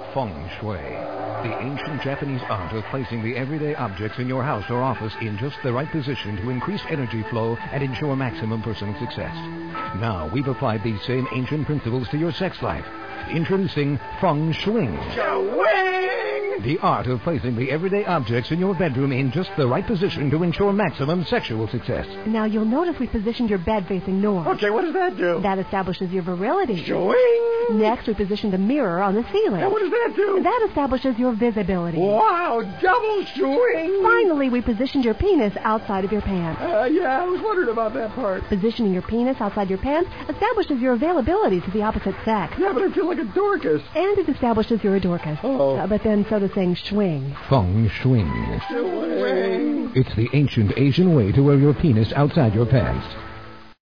Feng Shui, the ancient Japanese art of placing the everyday objects in your house or office in just the right position to increase energy flow and ensure maximum personal success. Now, we've applied these same ancient principles to your sex life. Introducing Feng Shui. The art of placing the everyday objects in your bedroom in just the right position to ensure maximum sexual success. Now, you'll notice we positioned your bed facing north. Okay, what does that do? That establishes your virility. Showing. Next, we positioned a mirror on the ceiling. And what does that do? That establishes your visibility. Wow, double showing. Finally, we positioned your penis outside of your pants. Yeah, I was wondering about that part. Positioning your penis outside your pants establishes your availability to the opposite sex. Yeah, but I feel like a Dorcas. And it establishes you're a Dorcas. Oh. But then so does saying swing. Feng Shui. Swing. It's the ancient Asian way to wear your penis outside your pants.